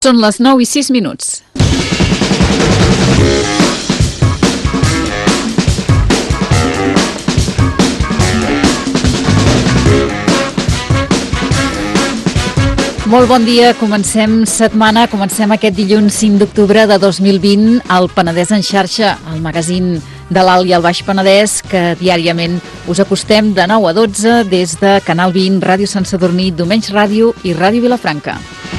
Són les 9:06. Molt bon dia, comencem setmana, comencem aquest dilluns 5 d'octubre de 2020 al Penedès en xarxa, el magazín de l'Alt i el Baix Penedès, que diàriament us acostem de 9 a 12 des de Canal 20, Ràdio Sant Sadurní, Domenys Ràdio i Ràdio Vilafranca.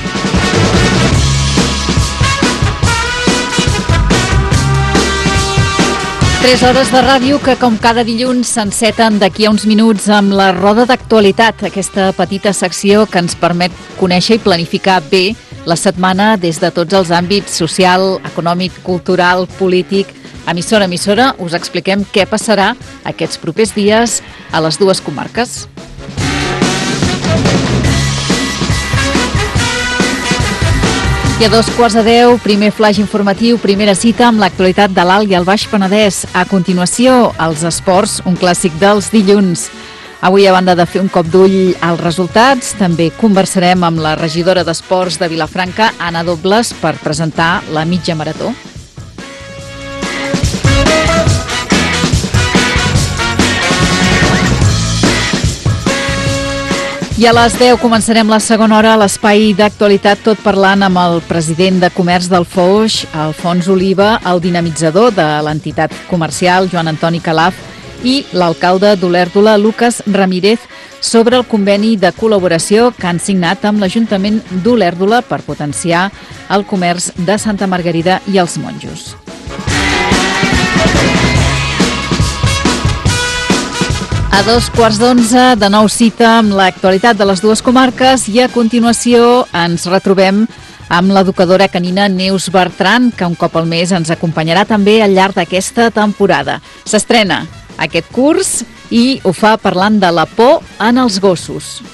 Tres hores de ràdio que, com cada dilluns, s'enceten d'aquí a uns minuts amb la roda d'actualitat, aquesta petita secció que ens permet conèixer i planificar bé la setmana des de tots els àmbits social, econòmic, cultural, polític. Emissora a emissora us expliquem què passarà aquests propers dies a les dues comarques. I a 9:45, primer flaix informatiu, primera cita amb l'actualitat de l'Alt i el Baix Penedès. A continuació, els esports, un clàssic dels dilluns. Avui, a banda de fer un cop d'ull als resultats, també conversarem amb la regidora d'Esports de Vilafranca, Anna Dobles, per presentar la mitja marató. I a les 10 començarem la segona hora a l'espai d'actualitat, tot parlant amb el president de Comerç del Foix, Alfons Oliva, el dinamitzador de l'entitat comercial, Joan Antoni Calaf, i l'alcalde d'Olèrdola, Lucas Ramírez, sobre el conveni de col·laboració que han signat amb l'Ajuntament d'Olèrdola per potenciar el comerç de Santa Margarida i els Monjos. A 11:15, de nou cita amb l'actualitat de les dues comarques i a continuació ens retrobem amb l'educadora canina Neus Bertran, que un cop al mes ens acompanyarà també al llarg d'aquesta temporada. S'estrena aquest curs i ho fa parlant de la por en els gossos.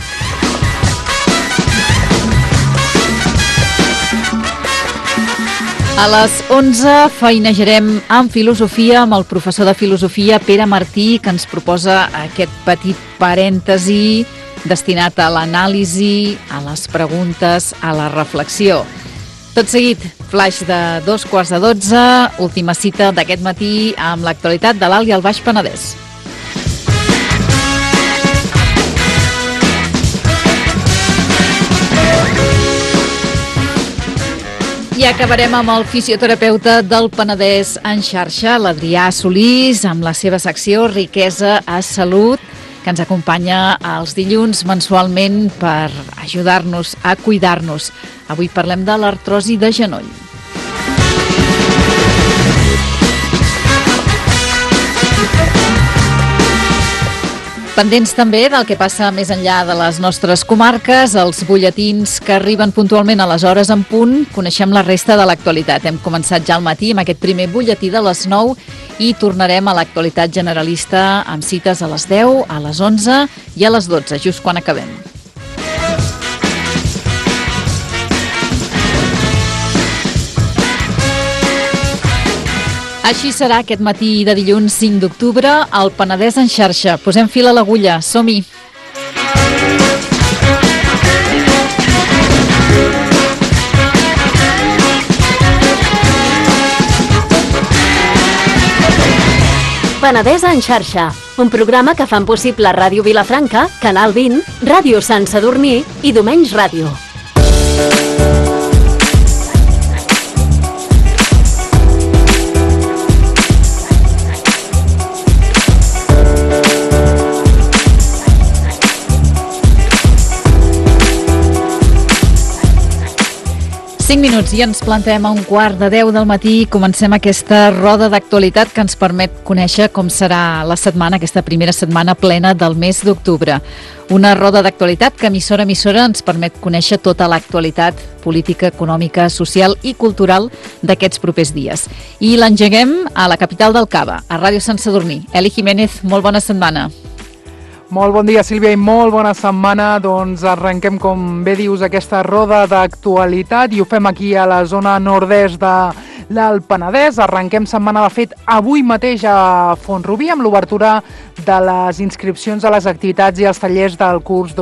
A les 11 feinejarem amb filosofia amb el professor de filosofia Pere Martí, que ens proposa aquest petit parèntesi destinat a l'anàlisi, a les preguntes, a la reflexió. Tot seguit, flaix de 11:15, última cita d'aquest matí amb l'actualitat de l'Alt i el Baix Penedès. I acabarem amb el fisioterapeuta del Penedès en xarxa, l'Adrià Solís, amb la seva secció Riquesa a Salut, que ens acompanya els dilluns mensualment per ajudar-nos a cuidar-nos. Avui parlem de l'artrosi de genoll. Pendents també del que passa més enllà de les nostres comarques, els butlletins que arriben puntualment a les hores en punt, coneixem la resta de l'actualitat. Hem començat ja al matí amb aquest primer butlletí de les 9 i tornarem a l'actualitat generalista amb cites a les 10, a les 11 i a les 12, just quan acabem. Així serà aquest matí de dilluns 5 d'octubre al Penedès en xarxa. Posem fil a l'agulla, som-hi! Penedès en xarxa, un programa que fan possible Ràdio Vilafranca, Canal 20, Ràdio Sant Sadurní i Domenys Ràdio. 5 minuts i ens plantem a 9:15 del matí. Comencem aquesta roda d'actualitat que ens permet conèixer com serà la setmana, aquesta primera setmana plena del mes d'octubre. Una roda d'actualitat que emissora a emissora ens permet conèixer tota l'actualitat política, econòmica, social i cultural d'aquests propers dies. I l'engeguem a la capital del Cava, a Ràdio Sant Sadurní. Eli Jiménez, molt bona setmana. Molt bon dia, Sílvia, i molt bona setmana. Doncs arrenquem, com bé dius, aquesta roda d'actualitat i ho fem aquí a la zona nord-est del Penedès. Arrenquem setmana, de fet, avui mateix a Font-rubí amb l'obertura de les inscripcions a les activitats i els tallers del curs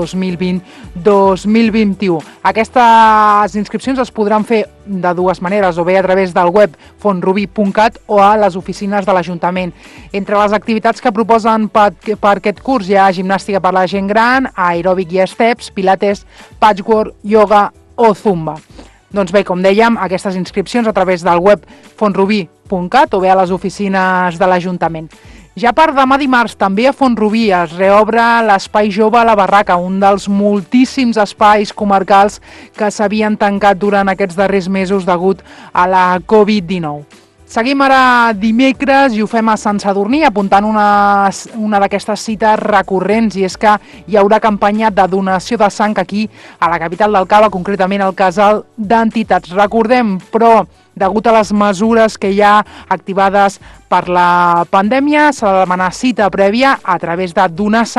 2020-2021. Aquestes inscripcions es podran fer de dues maneres, o bé a través del web fontrubí.cat o a les oficines de l'Ajuntament. Entre les activitats que proposen per aquest curs hi ha gimnàstica per la gent gran, aeròbic i steps, pilates, patchwork, yoga o zumba. Doncs bé, com dèiem, aquestes inscripcions a través del web fontrubí.cat o bé a les oficines de l'Ajuntament. Ja per demà dimarts, també a Font-rubí es reobre l'Espai Jove a la Barraca, un dels moltíssims espais comarcals que s'havien tancat durant aquests darrers mesos degut a la Covid-19. Seguim ara dimecres i ho fem a Sant Sadurní, apuntant una d'aquestes cites recurrents, i és que hi haurà campanya de donació de sang aquí a la capital del Cava, concretament al Casal d'Entitats. Recordem, però, degut a les mesures que hi ha activades per la pandèmia, s'ha de demanar cita prèvia a través de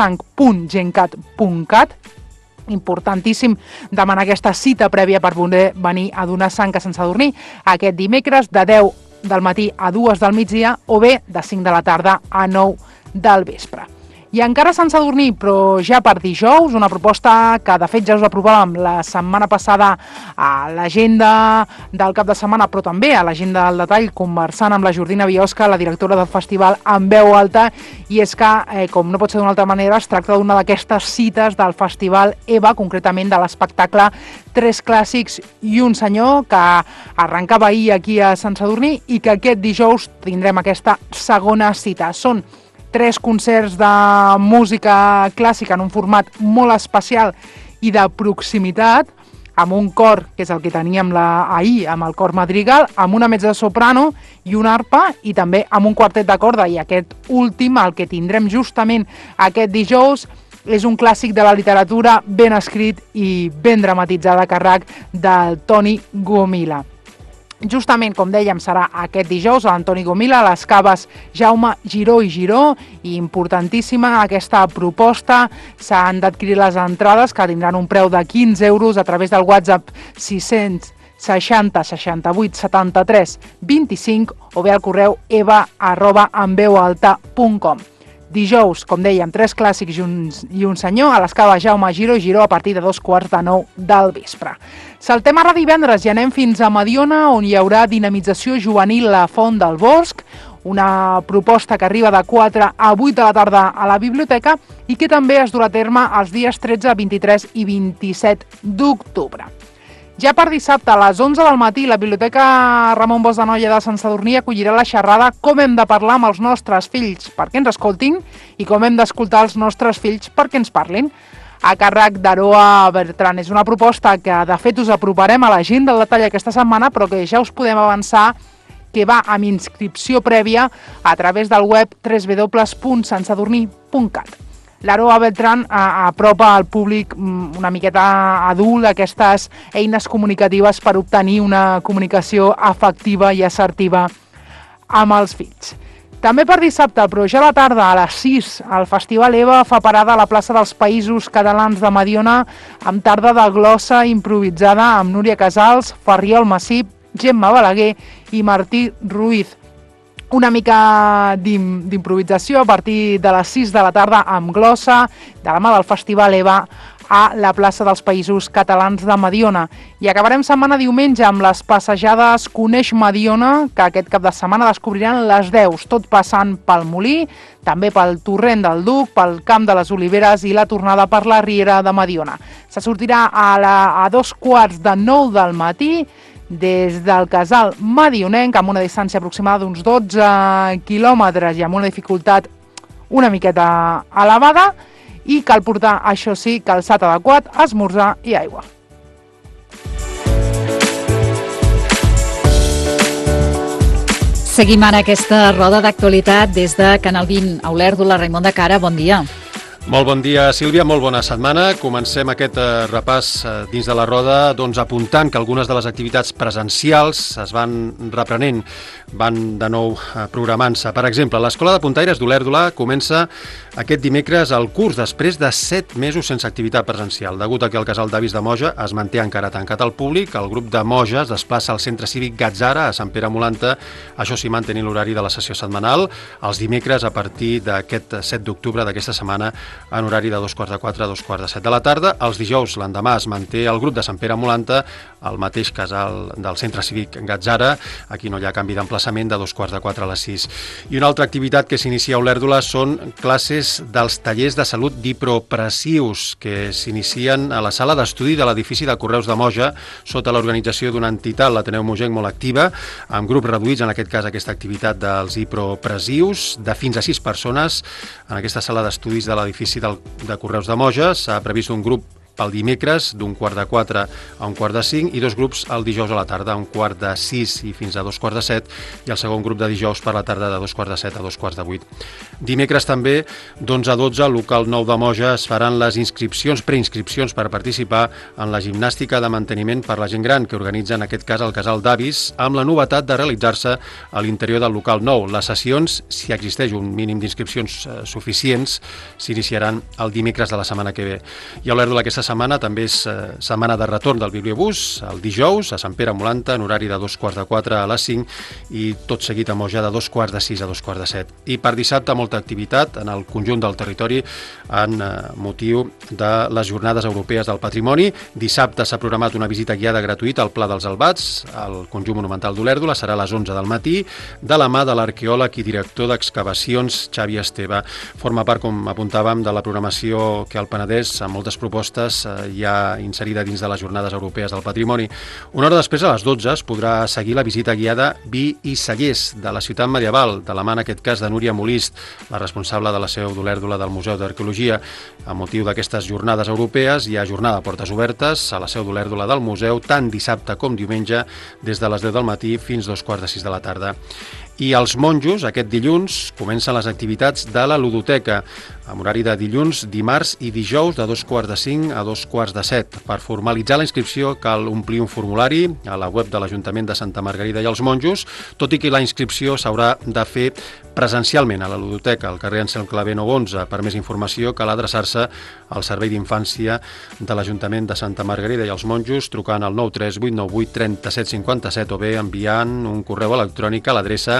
donasang.gencat.cat. Importantíssim demanar aquesta cita prèvia per poder venir a donar sang a Sant Sadurní aquest dimecres de 10 del matí a 2 del migdia o bé de 5 de la tarda a 9 del vespre. I encara a Sant Sadurní, però ja per dijous, una proposta que de fet ja us aprovàvem la setmana passada a l'agenda del cap de setmana, però també a l'agenda del detall, conversant amb la Jordina Biosca, la directora del festival En Veu Alta, i és que, com no pot ser d'una altra manera, es tracta d'una d'aquestes cites del festival EVA, concretament de l'espectacle Tres clàssics i un senyor, que arrencava ahir aquí a Sant Sadurní i que aquest dijous tindrem aquesta segona cita. Són 3 concerts de música clàssica en un format molt especial i de proximitat, amb un cor, que és el que teníem ahir, amb el cor Madrigal, amb una mezzosoprano i una arpa, i també amb un quartet de corda. I aquest últim, el que tindrem justament aquest dijous, és un clàssic de la literatura ben escrit i ben dramatitzat a càrrec del Toni Gomila. Justament, com dèiem, serà aquest dijous a l'Antoni Gomila, a les caves Jaume Giró i Giró, i importantíssima aquesta proposta. S'han d'adquirir les entrades, que tindran un preu de 15 euros a través del WhatsApp 660 68 73 25 o bé al correu eva@enveualta.com. Dijous, com dèiem, 3 clàssics i un senyor a les caves Jaume Giró i Giró a partir de 8:45 del vespre. Saltem ara divendres i anem fins a Mediona, on hi haurà dinamització juvenil La Font del Bosc, una proposta que arriba de 4 a 8 de la tarda a la biblioteca i que també es durà a terme els dies 13, 23 i 27 d'octubre. Ja per dissabte, a les 11 del matí, la Biblioteca Ramon Bosch de Noia de Sant Sadurní acollirà la xerrada Com hem de parlar amb els nostres fills perquè ens escoltin i com hem d'escoltar els nostres fills perquè ens parlin, a càrrec d'Aroa Bertran. És una proposta que, de fet, us aproparem a l'agenda del detall aquesta setmana, però que ja us podem avançar que va amb inscripció prèvia a través del web www.santsadurní.cat. L'Aroa Bertran apropa al públic una miqueta adult aquestes eines comunicatives per obtenir una comunicació efectiva i assertiva amb els fills. També per dissabte, però ja a la tarda, a les 6, el Festival EVA fa parada a la plaça dels Països Catalans de Mediona amb tarda de glossa improvisada amb Núria Casals, Ferriol Massip, Gemma Balaguer i Martí Ruiz. Una mica d'improvisació a partir de les 6 de la tarda amb glossa, de la mà del Festival EVA, a la plaça dels Països Catalans de Mediona. I acabarem setmana diumenge amb les passejades Coneix Mediona, que aquest cap de setmana descobriran les Deus, tot passant pel Molí, també pel Torrent del Duc, pel Camp de les Oliveres i la tornada per la Riera de Mediona. Se sortirà a 2:45 del matí, des del casal medionenc, amb una distància aproximada d'uns 12 quilòmetres i amb una dificultat una miqueta elevada, i cal portar, això sí, calçat adequat, esmorzar i aigua. Seguim ara aquesta roda d'actualitat des de Canal 20. Olèrdola, Raimon de Cara, bon dia. Molt bon dia, Sílvia, molt bona setmana. Comencem aquest repàs dins de la roda apuntant que algunes de les activitats presencials es van reprenent, van de nou programant-se. Per exemple, l'Escola de Puntaires d'Olèrdola comença aquest dimecres el curs després de 7 mesos sense activitat presencial. Degut a que el casal d'avis de Moja es manté encara tancat al públic, el grup de Moja es desplaça al centre cívic Gatzara, a Sant Pere Molanta, això sí, mantenint l'horari de la sessió setmanal, els dimecres a partir d'aquest 7 d'octubre d'aquesta setmana, en horari de 2:45 a 2:45 de la tarda. Els dijous, l'endemà, es manté el grup de Sant Pere Molanta, al mateix casal del centre cívic Gatzara. Aquí no hi ha canvi d'emplaçament, de 2:45 a les 6. I una altra activitat que s'inicia a Olèrdola són classes dels tallers de salut d'ipropressius, que s'inicien a la sala d'estudi de l'edifici de Correus de Moja, sota l'organització d'una entitat, l'Ateneu Mogenc, molt activa, amb grups reduïts, en aquest cas aquesta activitat dels ipropressius, de fins a 6 persones. En aquesta sala d'estudis de l'edifici de Correus de Moja s'ha previst un grup pel dimecres d'un 4:45 a 4:45 i 2 grups el dijous a la tarda, un 5:45 i fins a 2:45, i el segon grup de dijous per la tarda de 2:45 a 2:45. Dimecres també, d'11 a 12, al local 9 de Moja es faran les preinscripcions per participar en la gimnàstica de manteniment per la gent gran que organitza en aquest cas el casal d'avis, amb la novetat de realitzar-se a l'interior del local 9. Les sessions, si existeix un mínim d'inscripcions suficients, s'iniciaran el dimecres de la setmana que ve. I a Olèrdola aquesta setmana també és setmana de retorn del bibliobús, el dijous a Sant Pere Molanta, en horari de 2:45 a les 5, i tot seguit a Moja de 2:45 a 2:47. I per dissabte molta activitat en el conjunt del territori en motiu de les Jornades Europees del Patrimoni. Dissabte s'ha programat una visita guiada gratuïta al Pla dels Albats, al conjunt monumental d'Olèrdola, serà a les 11 del matí, de la mà de l'arqueòleg i director d'excavacions Xavi Esteve. Forma part, com apuntàvem, de la programació que al Penedès, amb moltes propostes, ja inserida dins de les Jornades Europees del Patrimoni. Una hora després, a les 12, es podrà seguir la visita guiada Vi i Cellers, de la ciutat medieval, de la mà, en aquest cas, de Núria Molist, la responsable de la seu d'Olèrdola del Museu d'Arqueologia. A motiu d'aquestes Jornades Europees hi ha jornada de portes obertes a la seu d'Olèrdola del museu, tant dissabte com diumenge, des de les 10 del matí fins 2:45 de la tarda. I als monjos, aquest dilluns, comencen les activitats de la ludoteca, amb horari de dilluns, dimarts i dijous de 2:45 a 2:45. Per formalitzar la inscripció cal omplir un formulari a la web de l'Ajuntament de Santa Margarida i els Monjos, tot i que la inscripció s'haurà de fer presencialment a la ludoteca, al carrer Anselm Clavé 911. Per més informació cal adreçar-se al Servei d'Infància de l'Ajuntament de Santa Margarida i els Monjos, trucant al 93898 3757 o bé enviant un correu electrònic a l'adreça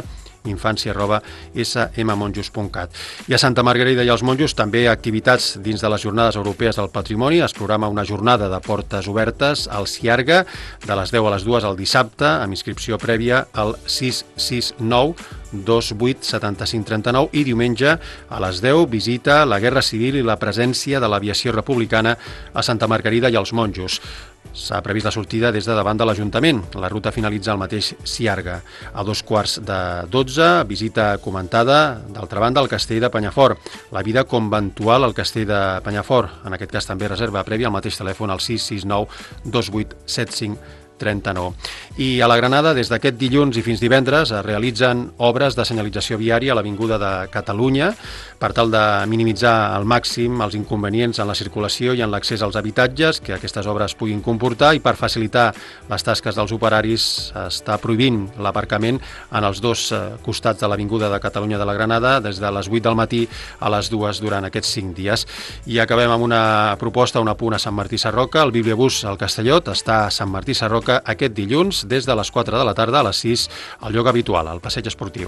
infància@smmonjos.cat. I a Santa Margarida i els Monjos també activitats dins de les Jornades Europees del Patrimoni. Es programa una jornada de portes obertes al Ciarga de les 10 a les 2 el dissabte, amb inscripció prèvia al 669 28 75 39, i diumenge a les 10 visita la Guerra Civil i la presència de l'aviació republicana a Santa Margarida i els Monjos. S'ha previst la sortida des de davant de l'Ajuntament. La ruta finalitza al mateix Ciarga. A 2:15, visita comentada, d'altra banda, al castell de Penyafort. La vida conventual al castell de Penyafort. En aquest cas també reserva prèvia al mateix telèfon al 669 28 75 39. I a la Granada, des d'aquest dilluns i fins divendres, es realitzen obres de senyalització viària a l'Avinguda de Catalunya per tal de minimitzar al màxim els inconvenients en la circulació i en l'accés als habitatges que aquestes obres puguin comportar, i per facilitar les tasques dels operaris està prohibint l'aparcament en els dos costats de l'Avinguda de Catalunya de la Granada des de les 8 del matí a les 2 durant aquests 5 dies. I acabem amb una proposta, un apunt a Sant Martí Sarroca. El bibliobús al Castellot està a Sant Martí Sarroca aquest dilluns des de les 4 de la tarda a les 6 al lloc habitual, al passeig esportiu.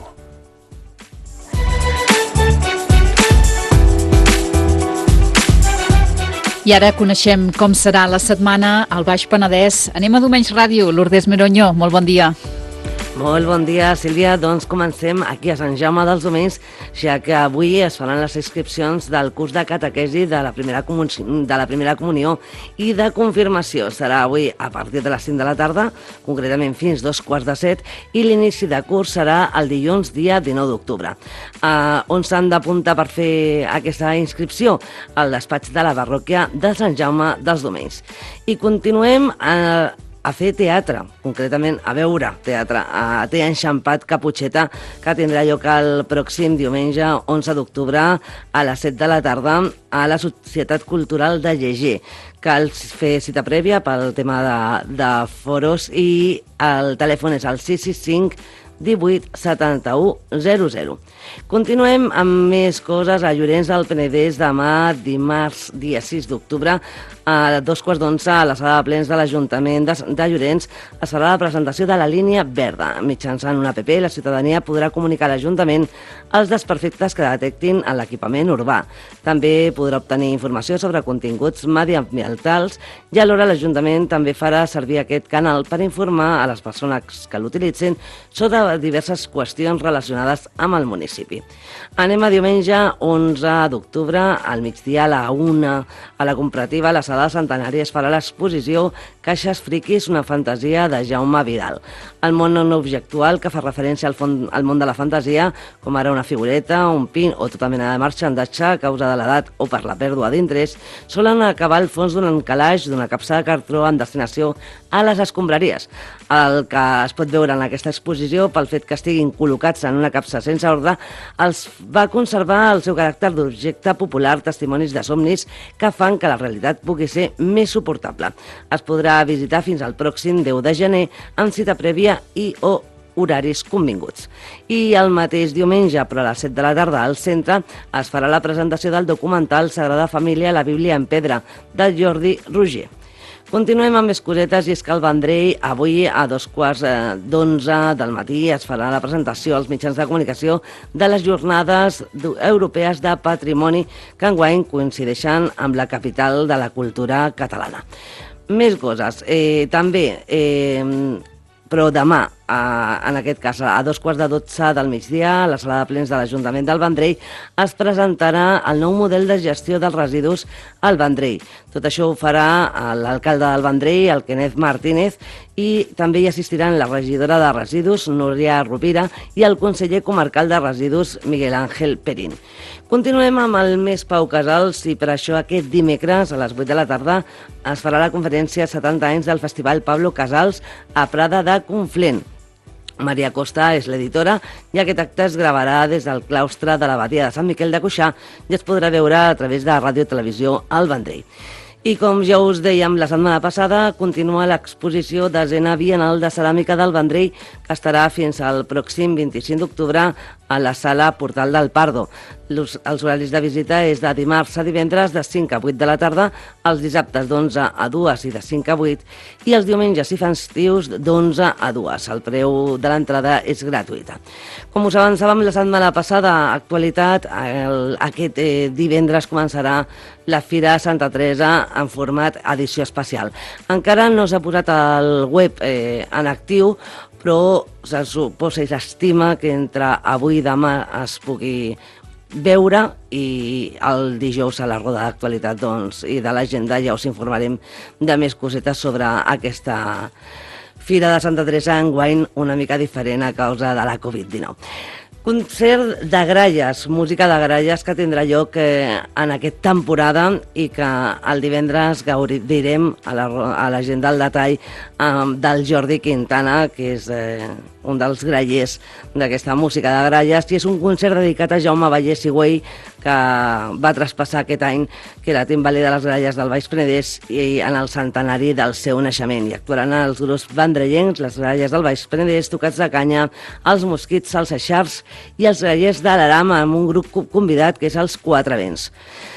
I ara coneixem com serà la setmana al Baix Penedès. Anem a Domenys Ràdio. Lourdes Meroño, molt bon dia. Molt bon dia, Sílvia. Doncs comencem aquí a Sant Jaume dels Domenys, ja que avui es faran les inscripcions del curs de catequesi de la primera comunió i de confirmació. Serà avui a partir de les 5 de la tarda, concretament fins 2:15, i l'inici de curs serà el dilluns, dia 19 d'octubre. On s'han d'apuntar per fer aquesta inscripció? Al despatx de la parròquia de Sant Jaume dels Domenys. I continuem a fer teatre, concretament a veure teatre, a Té Enxampat Caputxeta, que tindrà lloc el pròxim diumenge 11 d'octubre a les 7 de la tarda a la Societat Cultural de Lleger. Cal fer cita prèvia pel tema de foros i el telèfon és el 665 18 71 00. Continuem amb més coses. A Llorenç del Penedès, demà, dimarts, dia 6 d'octubre, a 2:15 a la sala de plens de l'Ajuntament de Llorenç es farà la presentació de la línia verda. Mitjançant una app, la ciutadania podrà comunicar a l'Ajuntament els desperfectes que detectin en l'equipament urbà. També podrà obtenir informació sobre continguts mediambientals i alhora l'Ajuntament també farà servir aquest canal per informar a les persones que l'utilitzin sobre diverses qüestions relacionades amb el municipi. Anem a diumenge 11 d'octubre, al migdia a la 1, a la Comparativa, a la sala Centenari es farà l'exposició Caixes Friquis, una fantasia de Jaume Vidal. El món no objectual, que fa referència al món de la fantasia, com ara una figureta, un pin o tota mena de marxandatge a causa de l'edat o per la pèrdua d'interès, solen acabar al fons d'un encalaix d'una capsa de cartró en destinació a les escombraries. El que es pot veure en aquesta exposició, pel fet que estiguin col·locats en una capsa sense ordre, els va conservar el seu caràcter d'objecte popular, testimonis de somnis que fan que la realitat pugui ser més suportable. Es podrà visitar fins al pròxim 10 de gener amb cita prèvia i o horaris convinguts. I el mateix diumenge, però a les 7 de la tarda, al centre, es farà la presentació del documental Sagrada Família, la Bíblia en pedra, de Jordi Roger. Continuem amb més cosetes, i és que al Vendrell avui a 2:15 del matí es farà la presentació als mitjans de comunicació de les jornades europees de patrimoni que enguany coincideixen amb la capital de la cultura catalana. Més coses. Però demà, en aquest cas, a 2:15 del migdia, a la sala de plens de l'Ajuntament del Vendrell, es presentarà el nou model de gestió dels residus al Vendrell. Tot això ho farà l'alcalde del Vendrell, el Kenneth Martínez, i també hi assistiran la regidora de residus, Núria Rovira, i el conseller comarcal de residus, Miguel Ángel Perín. Continuem amb el mes Pau Casals, i per això aquest dimecres a les 8 de la tarda es farà la conferència 70 anys del Festival Pablo Casals a Prada de Conflent. Maria Costa és l'editora i aquest acte es gravarà des del claustre de l'Abadia de Sant Miquel de Cuixà i es podrà veure a través de Ràdio i Televisió al Vendrell. I com ja us dèiem la setmana passada, continua l'exposició desena Bienal de Ceràmica del Vendrell, que estarà fins al pròxim 25 d'octubre a la sala Portal del Pardo. Els horaris de visita és de dimarts a divendres de 5 a 8 de la tarda, els dissabtes d'11 a 2 i de 5 a 8, i els diumenges i festius d'11 a 2. El preu de l'entrada és gratuïta. Com us avançàvem la setmana passada, actualitat, aquest divendres començarà la Fira Santa Teresa en format edició especial. Encara no s'ha posat el web en actiu, però se suposa i s'estima que entre avui i demà es pugui veure, i el dijous a la roda d'actualitat i de l'agenda ja us informarem de més cosetes sobre aquesta Fira de Santa Teresa enguany una mica diferent a causa de la Covid-19. Concert de gralles, música de gralles que tindrà lloc en aquesta temporada i que el divendres gaudirem a la gent del detall del Jordi Quintana, que és un dels grallers d'aquesta música de gralles, i és un concert dedicat a Jaume Vallès i Güell, que va traspassar aquest any, que era timbaler de les gralles del Baix Penedès i en el centenari del seu naixement. I actuaran els grups vendrellencs, les gralles del Baix Penedès, Tocats de Canya, els Mosquits, els Eixarts i els grallers de l'Aram, amb un grup convidat que és els Quatre Vents.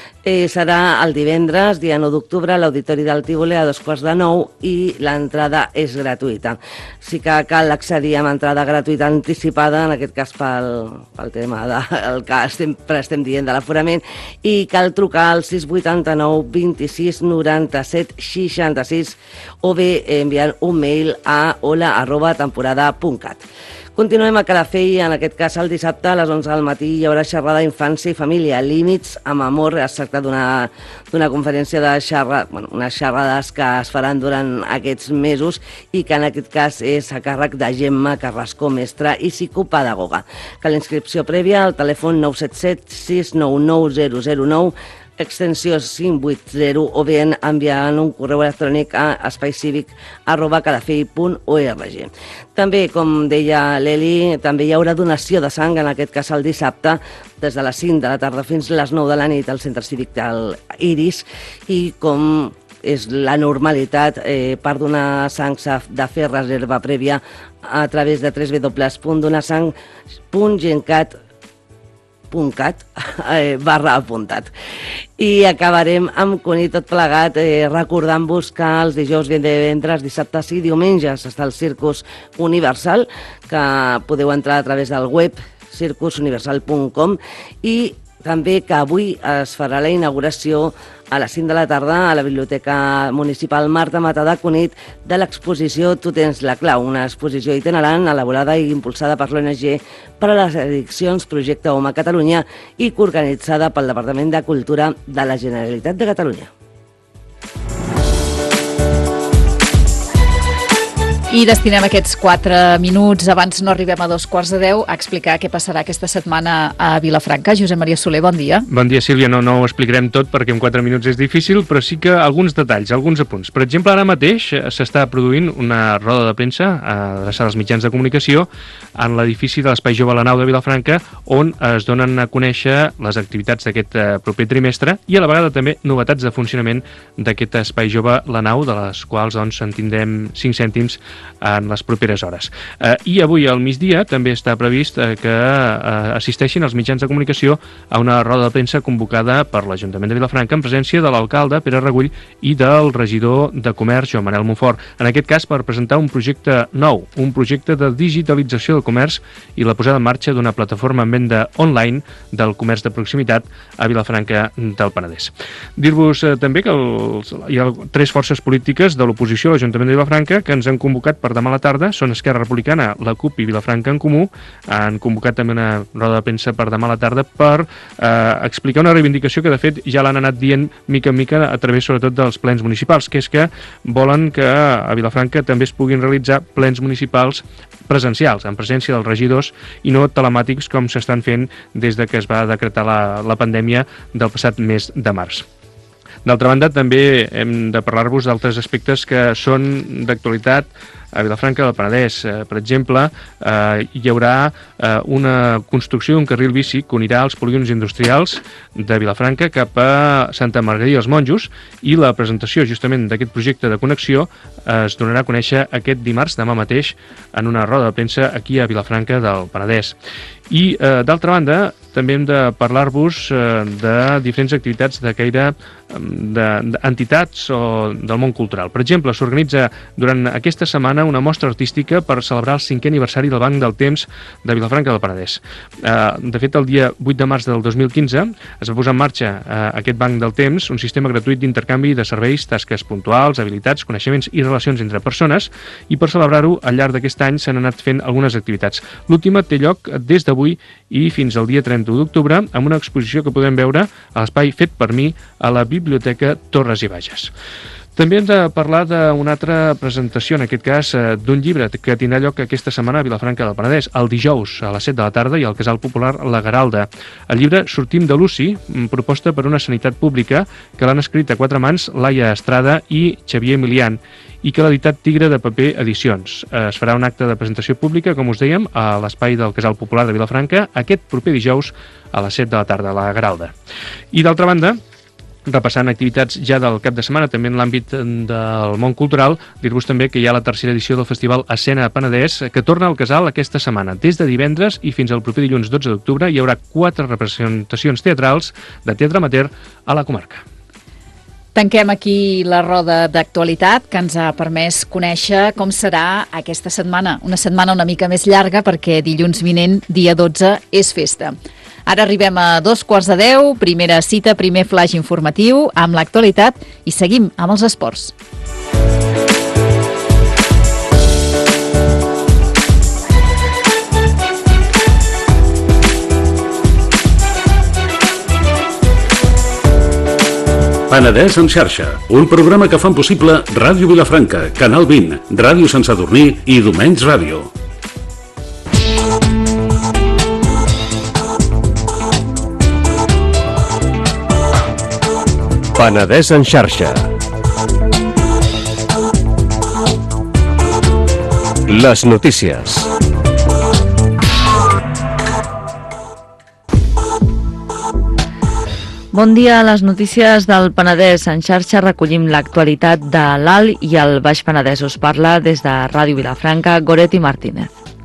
Serà el divendres, dia 9 d'octubre, a l'Auditori del Tívoli a 8:45 i l'entrada és gratuïta. Sí que cal accedir amb entrada gratuïta anticipada, en aquest cas pel tema del que sempre estem dient de l'aforament, i cal trucar al 689 26 97 66 o bé enviant un mail a hola@temporada.cat. Continuem a Calafell, en aquest cas el dissabte a les 11 del matí hi haurà xerrada d'infància i família, límits amb amor. Es tracta d'una conferència unes xerrades que es faran durant aquests mesos i que en aquest cas és a càrrec de Gemma Carrasco, mestra i psicopedagoga. Que la inscripció prèvia al telèfon 977 699 009 extensió 580 o bé enviant un correu electrònic a espaiCívic@calafell.org. També, com deia l'Eli, també hi haurà donació de sang, en aquest cas el dissabte, des de les 5 de la tarda fins les 9 de la nit al Centre Cívic del Iris, i com és la normalitat, per donar sang s'ha de fer reserva prèvia a través de www.donasang.gencat.cat/apuntat. I acabarem amb Coni tot plegat, recordant-vos que els dijous, divendres, dissabtes i diumenges està el Circus Universal, que podeu entrar a través del web circusuniversal.com, i també que avui es farà la inauguració a les 5 de la tarda a la Biblioteca Municipal Marta Mata de Cunit de l'exposició Tu tens la clau, una exposició itinerant elaborada i impulsada per l'ONG per a les Addiccions Projecte Home Catalunya i coorganitzada pel Departament de Cultura de la Generalitat de Catalunya. I destinem aquests 4 minuts, abans no arribem a 9:15, a explicar què passarà aquesta setmana a Vilafranca. Josep Maria Soler, bon dia. Bon dia, Sílvia. No ho explicarem tot perquè en 4 minuts és difícil, però sí que alguns detalls, alguns apunts. Per exemple, ara mateix s'està produint una roda de premsa adreçada als mitjans de comunicació en l'edifici de l'Espai Jove La Nau de Vilafranca, on es donen a conèixer les activitats d'aquest proper trimestre i a la vegada també novetats de funcionament d'aquest Espai Jove La Nau, de les quals doncs, en tindrem 5 cèntims en les properes hores. I avui al migdia també està previst que assisteixin els mitjans de comunicació a una roda de premsa convocada per l'Ajuntament de Vilafranca en presència de l'alcalde Pere Regull i del regidor de Comerç Joan Manel Monfort. En aquest cas per presentar un projecte nou, un projecte de digitalització del comerç i la posada en marxa d'una plataforma en venda online del comerç de proximitat a Vilafranca del Penedès. Dir-vos també que hi ha 3 forces polítiques de l'oposició a l'Ajuntament de Vilafranca que ens han convocat per demà a la tarda, són Esquerra Republicana, la CUP i Vilafranca en Comú. Han convocat també una roda de premsa per demà a la tarda per explicar una reivindicació que de fet ja l'han anat dient mica en mica a través sobretot dels plens municipals, que és que volen que a Vilafranca també es puguin realitzar plens municipals presencials, en presència dels regidors i no telemàtics com s'estan fent des de que es va decretar la pandèmia del passat mes de març. D'altra banda, també hem de parlar-vos d'altres aspectes que són d'actualitat a Vilafranca del Penedès. Per exemple, hi haurà una construcció d'un carril bici que unirà els polígons industrials de Vilafranca cap a Santa Margarida dels Monjos, i la presentació justament d'aquest projecte de connexió es donarà a conèixer aquest dimarts, demà mateix, en una roda de premsa aquí a Vilafranca del Penedès. I, d'altra banda, també hem de parlar-vos de diferents activitats de caire d'entitats o del món cultural. Per exemple, s'organitza durant aquesta setmana una mostra artística per celebrar el 5è aniversari del Banc del Temps de Vilafranca del Penedès. De fet, el dia 8 de març del 2015 es va posar en marxa aquest Banc del Temps, un sistema gratuït d'intercanvi de serveis, tasques puntuals, habilitats, coneixements i relacions entre persones, i per celebrar-ho, al llarg d'aquest any s'han anat fent algunes activitats. L'última té lloc des d'avui i fins al dia 31 d'octubre amb una exposició que podem veure a l'espai Fet per mi a la Biblioteca Torres i Bages. També hem de parlar d'una altra presentació, en aquest cas d'un llibre que tindrà lloc aquesta setmana a Vilafranca del Penedès, el dijous a les 7 de la tarda i al Casal Popular La Garalda. El llibre Sortim de l'UCI, proposta per una sanitat pública, que l'han escrit a 4 mans Laia Estrada i Xavier Emilian, i que l'ha editat Tigre de Paper Edicions. Es farà un acte de presentació pública, com us dèiem, a l'espai del Casal Popular de Vilafranca aquest proper dijous a les 7 de la tarda a La Garalda. I d'altra banda, repassant activitats ja del cap de setmana, també en l'àmbit del món cultural, dir-vos també que hi ha la 3a edició del Festival Escena Penedès, que torna al Casal aquesta setmana. Des de divendres i fins al proper dilluns 12 d'octubre hi haurà 4 representacions teatrals de teatre amateur a la comarca. Tanquem aquí la roda d'actualitat que ens ha permès conèixer com serà aquesta setmana. Una setmana una mica més llarga perquè dilluns vinent, dia 12, és festa. Ara arribem a 9:15, primera cita, primer flash informatiu amb l'actualitat i seguim amb els esports. Penedès en xarxa, un programa que fan possible Ràdio Vilafranca, Canal 20, Ràdio Sant Sadurní i Domenys Ràdio. Penedès en xarxa. Les notícies. Bon dia, a les notícies del Penedès en xarxa recollim l'actualitat de l'Alt i el Baix Penedès. Us parla des de Ràdio Vilafranca, Goretti Martínez.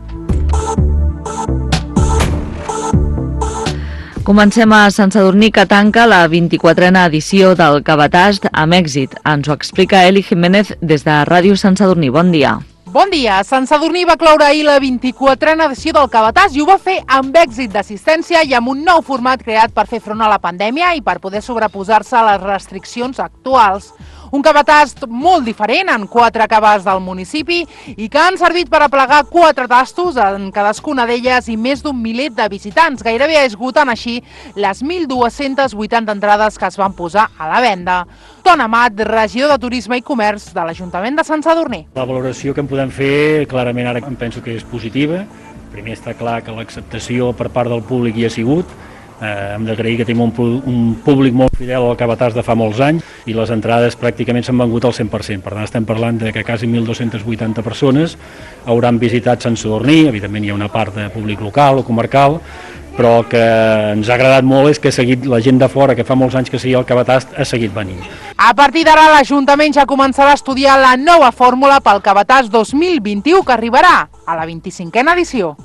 Comencem a Sant Sadurní, que tanca la 24a edició del Cabatast amb èxit. Ens ho explica Eli Jiménez des de Ràdio Sant Sadurní. Bon dia. Bon dia. Sant Sadurní va cloure ahir la 24a edició del Cabatàs i ho va fer amb èxit d'assistència i amb un nou format creat per fer front a la pandèmia i per poder sobreposar-se a les restriccions actuals. Un cabatàs molt diferent en 4 caves del municipi i que han servit per aplegar 4 tastos en cadascuna d'elles i més d'un miler de visitants, gairebé esgotant així les 1.280 entrades que es van posar a la venda. Ton Amat, regidor de Turisme i Comerç de l'Ajuntament de Sant Sadurní. La valoració que en podem fer, clarament ara em penso que és positiva. Primer està clar que l'acceptació per part del públic hi ha sigut. Hem d'agrair que tenim un públic molt fidel al Cabatàs de fa molts anys i les entrades pràcticament s'han vengut al 100%. Per tant, estem parlant de que quasi 1.280 persones hauran visitat Sant Sadurní. Evidentment hi ha una part de públic local o comarcal, però que ens ha agradat molt és que ha seguit la gent de fora, que fa molts anys que seguia el Cabatàs, ha seguit venint. A partir d'ara, l'Ajuntament ja començarà a estudiar la nova fórmula pel Cabatàs 2021, que arribarà a la 25a edició.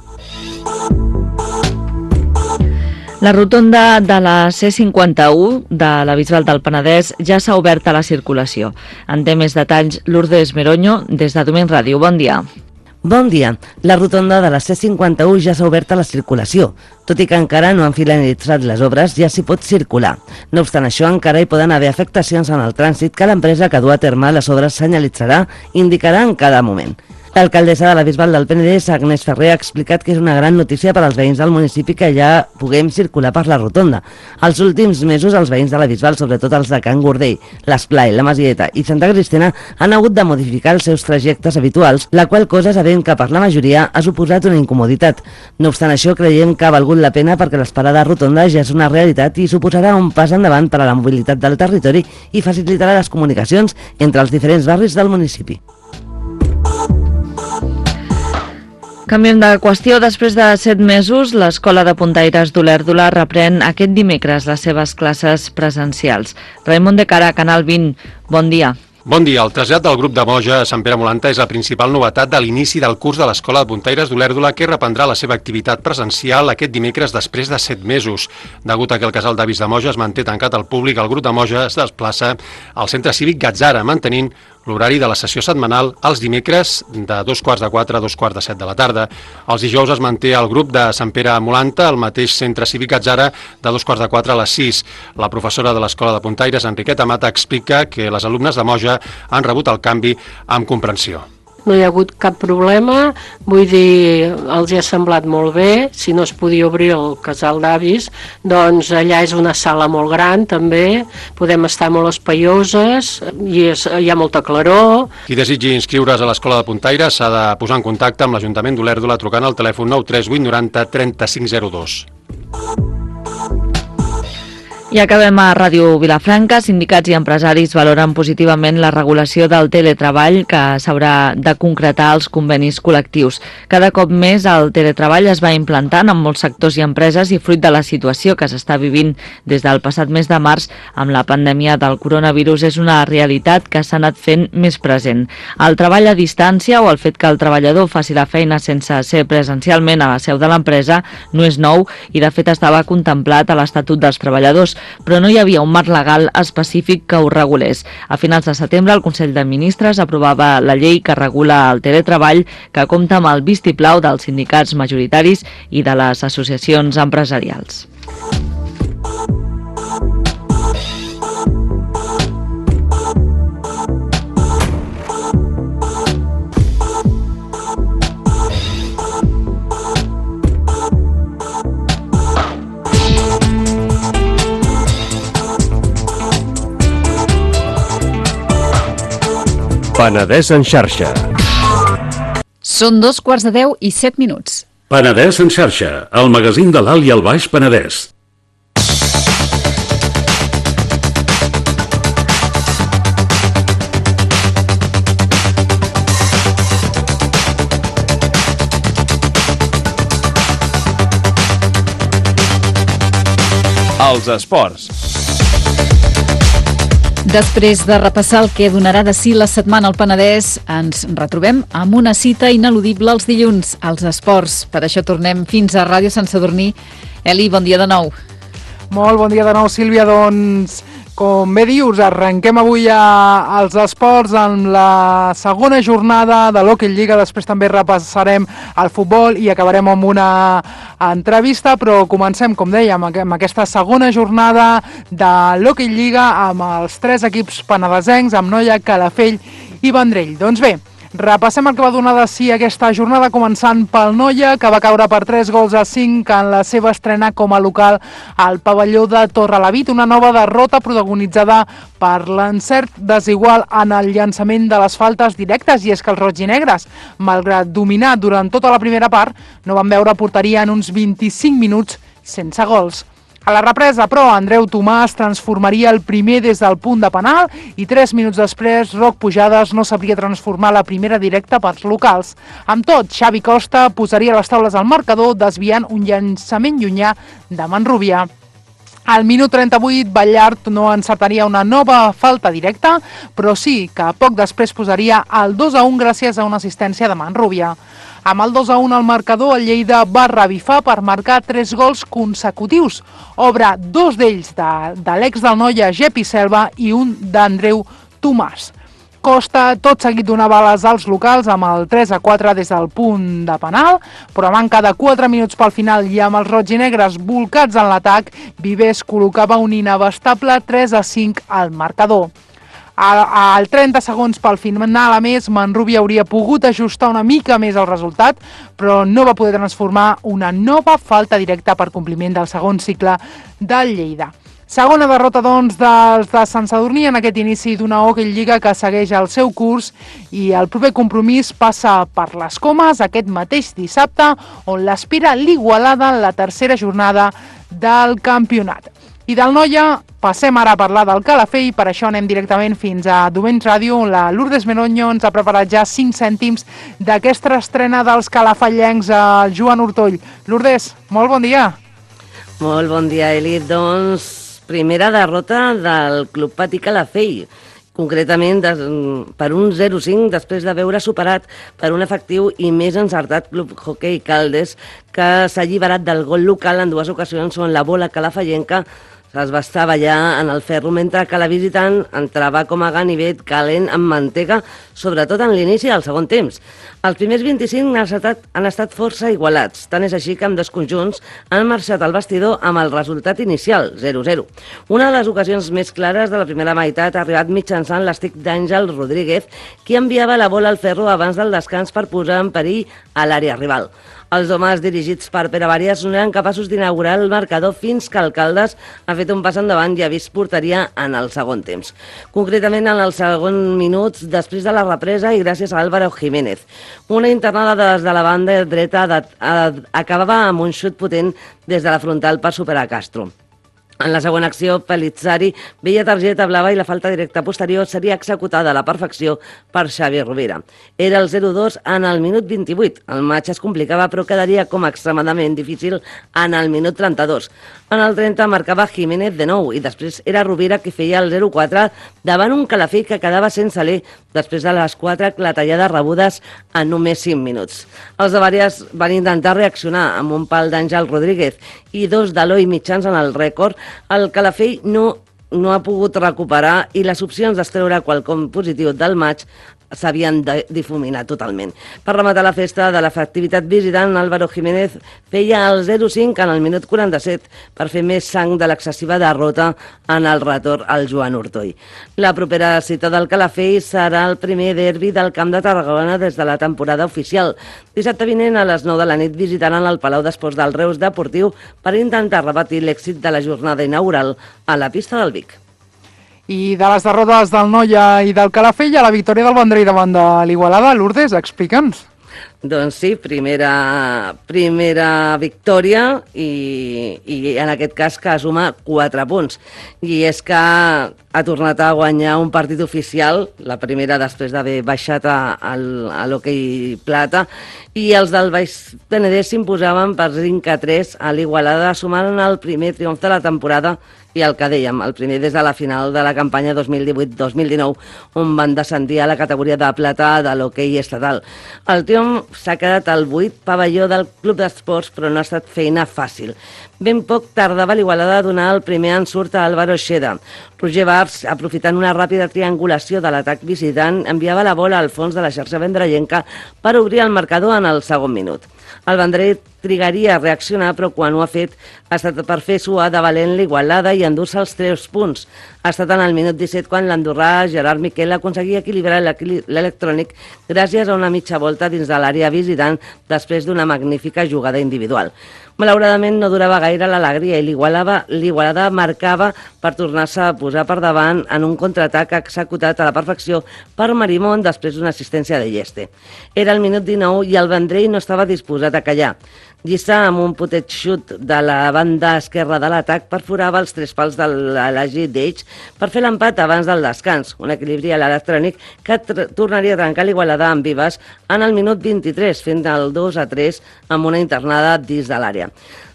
La rotonda de la C51 de la Bisbal del Penedès ja s'ha obert a la circulació. En té més detalls Lourdes Meroño des de Domeny Ràdio. Bon dia. Bon dia. La rotonda de la C51 ja s'ha obert a la circulació. Tot i que encara no han finalitzat les obres, ja s'hi pot circular. No obstant això, encara hi poden haver afectacions en el trànsit que l'empresa que du a terme les obres senyalitzarà i indicarà en cada moment. L'alcaldessa de la Bisbal del Penedès, Agnès Ferrer, ha explicat que és una gran notícia per als veïns del municipi que ja puguem circular per la rotonda. Els últims mesos, els veïns de la Bisbal, sobretot els de Can Gordell, l'Esplai, la Masieta i Santa Cristina, han hagut de modificar els seus trajectes habituals, la qual cosa, sabent que per la majoria ha suposat una incomoditat. No obstant això, creiem que ha valgut la pena perquè l'esperada rotonda ja és una realitat i suposarà un pas endavant per a la mobilitat del territori i facilitarà les comunicacions entre els diferents barris del municipi. Canviem de qüestió. Després de 7 mesos, l'Escola de Puntaires d'Olèrdola reprèn aquest dimecres les seves classes presencials. Raimon de Cara, Canal 20, bon dia. Bon dia. El trasllat del grup de Moja a Sant Pere Molanta és la principal novetat de l'inici del curs de l'Escola de Puntaires d'Olèrdola, que reprendrà la seva activitat presencial aquest dimecres després de 7 mesos. Degut a que el casal d'avis de Moja es manté tancat al públic, el grup de Moja es desplaça al centre cívic Gatzara, mantenint l'horari de la sessió setmanal els dimecres de 3:15 a 2:15 de la tarda. Els dijous es manté el grup de Sant Pere Molanta al mateix centre cívic Gatzara de 3:15 a les 6. La professora de l'Escola de Puntaires, Enriqueta Mata, explica que les alumnes de Moja han rebut el canvi amb comprensió. No hi ha hagut cap problema, vull dir, els ha semblat molt bé. Si no es podia obrir el casal d'avis, doncs allà és una sala molt gran també, podem estar molt espaioses i hi ha molta claror. Qui desitgi inscriure's a l'Escola de Puntaires s'ha de posar en contacte amb l'Ajuntament d'Olèrdola trucant al telèfon 93890 3502. I acabem a Ràdio Vilafranca. Sindicats i empresaris valoren positivament la regulació del teletreball que s'haurà de concretar als convenis col·lectius. Cada cop més el teletreball es va implantant en molts sectors i empreses i fruit de la situació que s'està vivint des del passat mes de març amb la pandèmia del coronavirus és una realitat que s'ha anat fent més present. El treball a distància o el fet que el treballador faci la feina sense ser presencialment a la seu de l'empresa no és nou i de fet estava contemplat a l'Estatut dels Treballadors, però no hi havia un marc legal específic que ho regulés. A finals de setembre, el Consell de Ministres aprovava la llei que regula el teletreball, que compta amb el vistiplau dels sindicats majoritaris i de les associacions empresarials. Penedès en xarxa. Són 2:10:07. Penedès en xarxa, el magazín de l'Alt i el Baix Penedès. als esports. Després de repassar el que donarà de si la setmana al Penedès, ens retrobem amb una cita ineludible els dilluns, als esports. Per això tornem fins a Ràdio Sant Sadurní. Eli, bon dia de nou. Molt bon dia de nou, Sílvia. Doncs, com bé dius, arrenquem avui als esports amb la segona jornada de l'Hockey Lliga. Després també repassarem el futbol i acabarem amb una entrevista, però comencem, com dèiem, amb aquesta segona jornada de l'Hockey Lliga amb els 3 equips penedesencs, amb Noia, Calafell i Vendrell. Doncs bé, repassem el que va donar de si aquesta jornada, començant pel Noia, que va caure per 3-5 en la seva estrena com a local al pavelló de Torrelavit, una nova derrota protagonitzada per l'encert desigual en el llançament de les faltes directes, i és que els roig-i-negres, malgrat dominar durant tota la primera part, no van veure porteria en uns 25 minuts sense gols. A la represa, però, Andreu Tomàs transformaria el primer des del punt de penal i 3 minuts després Roc Pujades no sabria transformar la primera directa pels locals. Amb tot, Xavi Costa posaria les taules al marcador desviant un llançament llunyà de Manrubia. Al minut 38, Ballart no encertaria una nova falta directa, però sí que poc després posaria el 2-1 gràcies a una assistència de Manrubia. Amb el 2-1 al marcador, el Lleida va revifar per marcar 3 gols consecutius. Obre 2 d'ells de l'ex del Noia, Gepi Selva, i un d'Andreu Tomàs. Costa tot seguit donava les als locals amb el 3-4 des del punt de penal, però a manca de 4 minuts pel final i amb els roig-i-negres volcats en l'atac, Vives col·locava un inabastable 3-5 al marcador. Al 30 segons pel final, a més, Manrubia hauria pogut ajustar una mica més el resultat, però no va poder transformar una nova falta directa per compliment del segon cicle del Lleida. Segona derrota, doncs, dels de Sant Sadurní en aquest inici d'una Hockey Lliga que segueix el seu curs, i el proper compromís passa per les Comes aquest mateix dissabte, on l'aspira l'Igualada en la tercera jornada del campionat. I del Noia passem ara a parlar del Calafell, per això anem directament fins a Domeny Ràdio, on la Lourdes Meronyo ens ha preparat ja 5 cèntims d'aquesta estrena dels calafellencs al Joan Ortoll. Lourdes, molt bon dia. Molt bon dia, Eli. Doncs primera derrota del Club Patí Calafell, concretament per un 0-5 després de veure superat per un efectiu i més encertat Club Hockey Caldes, que s'ha alliberat del gol local en 2 ocasions on la bola calafellenca es va estavellar en el ferro, mentre que la visitant entrava com a ganivet calent amb mantega, sobretot en l'inici del segon temps. Els primers 25 han estat força igualats, tant és així que amb 2 conjunts han marxat al vestidor amb el resultat inicial, 0-0. Una de les ocasions més clares de la primera meitat ha arribat mitjançant l'estic d'Àngel Rodríguez, qui enviava la bola al ferro abans del descans per posar en perill a l'àrea rival. Els homes dirigits per Pere Vàries no eren capaços d'inaugurar el marcador fins que el Caldes ha fet un pas endavant i ha vist porteria en el segon temps. Concretament en el segon minut, després de la represa i gràcies a Álvaro Jiménez. Una internada des de la banda dreta acabava amb un xut potent des de la frontal per superar Castro. En la següent acció, Pelizzari veia targeta blava i la falta directa posterior seria executada a la perfecció per Xavi Rovira. Era el 0-2 en el minut 28. El matx es complicava, però quedaria com extremadament difícil en el minut 32. En el 30 marcava Jiménez de nou i després era Rovira qui feia el 0-4 davant un Calafell que quedava sense alè després de les 4 clatellades rebudes en només 5 minuts. Els de Vàries van intentar reaccionar amb un pal d'Àngel Rodríguez i 2 d'Eloi Mitjans en el rècord. El Calafell no ha pogut recuperar i les opcions d'extreure qualcom positiu del maig s'havien difuminat totalment. Per rematar la festa de l'efectivitat visitant, Álvaro Jiménez feia el 0-5 en el minut 47 per fer més sang de l'excessiva derrota en el retorn al Joan Ortoll. La propera cita del Calafell serà el primer derbi del Camp de Tarragona des de la temporada oficial. Dissabte vinent a les 9 de la nit visitaran el Palau d'Esports del Reus Deportiu per intentar repetir l'èxit de la jornada inaugural a la pista del Vic. I de les derrotes del Noia i del Calafell a la victòria del Vendrell davant de l'Igualada, Lourdes, explica'ns. Doncs sí, primera victòria i en aquest cas que suma 4 punts. I és que ha tornat a guanyar un partit oficial, la primera després d'haver baixat a l'hoquei plata, I els del Baix Penedès s'imposaven per 5-3 a l'Igualada, sumant el primer triomf de la temporada i el que dèiem, el primer des de la final de la campanya 2018-2019, on van descendir a la categoria de plata de l'hoquei estatal. El triomf s'ha quedat al 8 pavelló del Club d'Esports, però no ha estat feina fàcil. Ben poc tardava l'Igualada a donar el primer ensurt a Álvaro Xeda. Roger Bars, aprofitant una ràpida triangulació de l'atac visitant, enviava la bola al fons de la xarxa vendrellenca per obrir el marcador en el segon minut. El Vendrell trigaria a reaccionar, però quan ho ha fet ha estat per fer suar de valent l'Igualada i endur-se els 3 punts. Ha estat en el minut 17 quan l'andorrà Gerard Miquel aconseguia equilibrar l'electrònic gràcies a una mitja volta dins de l'àrea visitant després d'una magnífica jugada individual. Malauradament no durava gaire l'alegria i l'Igualada marcava per tornar-se a posar per davant en un contraatac executat a la perfecció per Marimón després d'una assistència de Lleste. Era el minut 19 i el Vendrell no estava disposat a callar. Lliçà amb un potet xut de la banda esquerra de l'atac perforava els 3 pals de l'Elagi d'Eix per fer l'empat abans del descans, un equilibri a l'electrònic que tornaria a trencar l'Igualada amb Vives en el minut 23, fent el 2-3 amb una internada dins de l'àrea.